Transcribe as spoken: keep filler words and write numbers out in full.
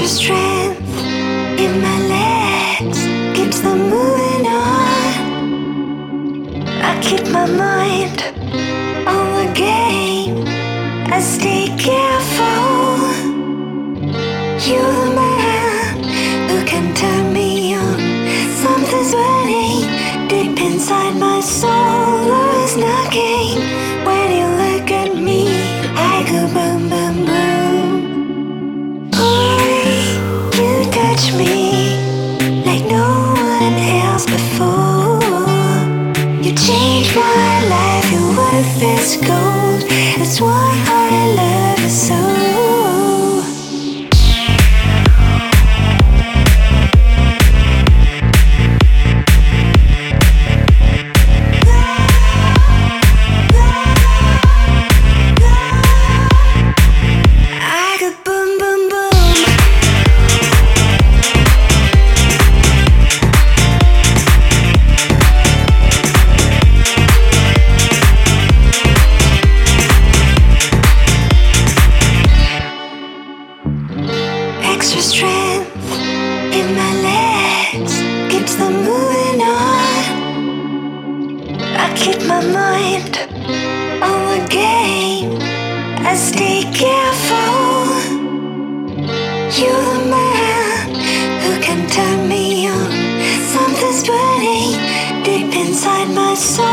Extra strength in my legs keeps them moving on. I keep my mind on the game. I stay careful. You're the man who can turn me on. Something's burning deep inside my soul. Always knocking. When you look at me, I go boom, boom, boom. Boy, you touch me like no one else before. You changed my life. Your worth is gold. That's why I love you so. Extra strength in my legs keeps them moving on. I keep my mind on the game. I stay careful. You're the man who can turn me on. Something's burning deep inside my soul.